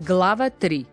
Глава 3.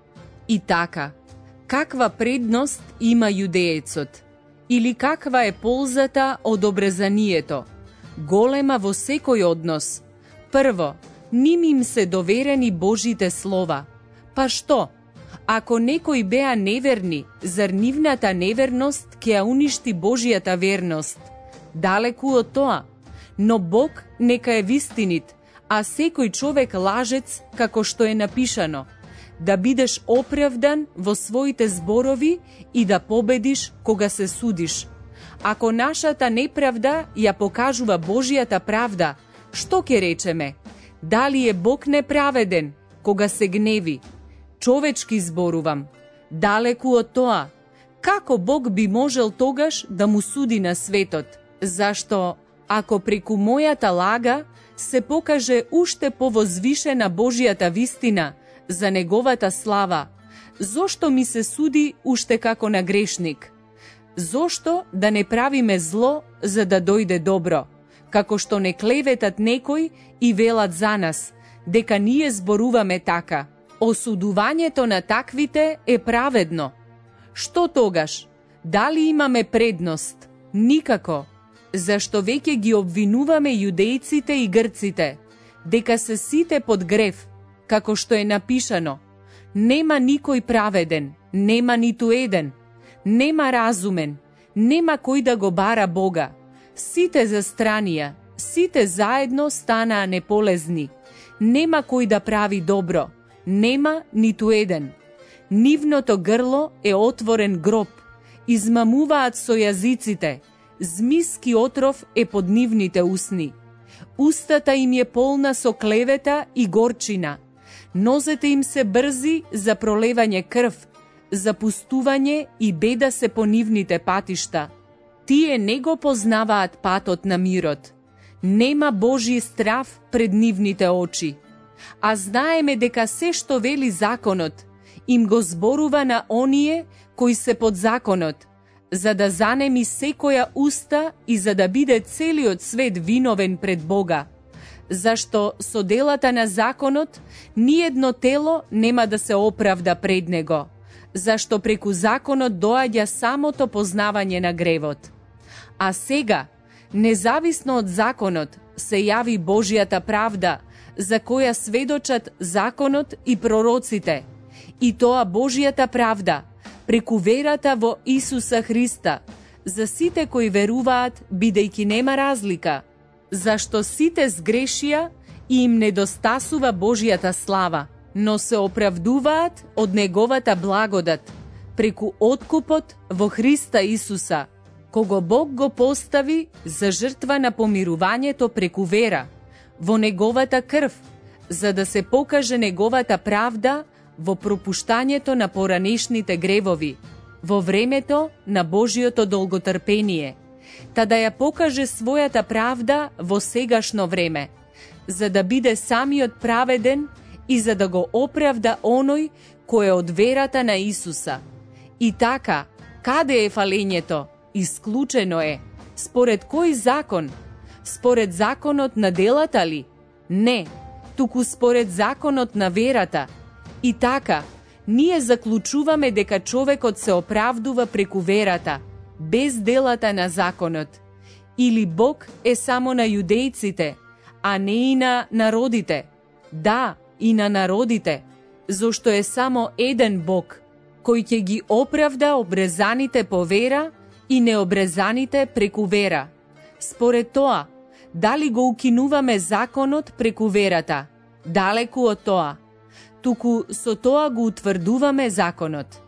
И така, каква предност има јудеецот? Или каква е ползата од обрезанието? Голема во секој однос. Прво, ним им се доверени Божите слова. Па што? Ако некои беа неверни, зар нивната неверност ќе ја уништи Божијата верност? Далеку од тоа. Но Бог нека е вистинит, а секој човек лажец, како што е напишано, да бидеш оправдан во своите зборови и да победиш кога се судиш. Ако нашата неправда ја покажува Божијата правда, што ќе речеме? Дали е Бог неправеден кога се гневи? Човечки зборувам. Далеку од тоа. Како Бог би можел тогаш да му суди на светот? Зашто, ако преку мојата лага се покаже уште повозвишена Божијата вистина за неговата слава, зошто ми се суди уште како на грешник? Зошто да не правиме зло за да дојде добро? Како што не клеветат некој и велат за нас, дека ние зборуваме така. Осудувањето на таквите е праведно. Што тогаш? Дали имаме предност? Никако. Зашто веќе ги обвинуваме јудејците и грците, дека се сите под грев, како што е напишано. Нема никој праведен, нема ниту еден, нема разумен, нема кој да го бара Бога. Сите застранија, сите заедно станаа неполезни. Нема кој да прави добро, нема ниту еден. Нивното грло е отворен гроб, измамуваат со јазиците, змиски отров е под нивните усни. Устата им е полна со клевета и горчина. Нозете им се брзи за пролевање крв, за пустување и беда се по нивните патишта. Тие не го познаваат патот на мирот. Нема Божи страв пред нивните очи. А знаеме дека се што вели законот, им го зборува на оние кои се под законот, за да занеми секоја уста и за да биде целиот свет виновен пред Бога. Зашто со делата на законот ниедно тело нема да се оправда пред него, зашто преку законот доаѓа самото познавање на гревот. А сега, независно од законот, се јави Божијата правда, за која сведочат законот и пророците, и тоа Божијата правда, преку верата во Исуса Христа, за сите кои веруваат, бидејќи нема разлика, зашто сите сгрешија и им недостасува Божијата слава, но се оправдуваат од неговата благодат, преку откупот во Христа Исуса, кого Бог го постави за жртва на помирувањето преку вера, во неговата крв, за да се покаже неговата правда во пропуштањето на поранешните гревови, во времето на Божиото долготрпение, та да ја покаже својата правда во сегашно време, за да биде самиот праведен и за да го оправда оној кој е од верата на Исуса. И така, каде е фалењето? Исклучено е. Според кој закон? Според законот на делата ли? Не, туку според законот на верата. И така, ние заклучуваме дека човекот се оправдува преку верата, без делата на законот. Или Бог е само на јудејците, а не и на народите. Да, и на народите, зашто е само еден Бог, кој ќе ги оправда обрезаните по вера и необрезаните преку вера. Според тоа, дали го укинуваме законот преку верата? Далеку од тоа. Туку со тоа го утврдуваме законот.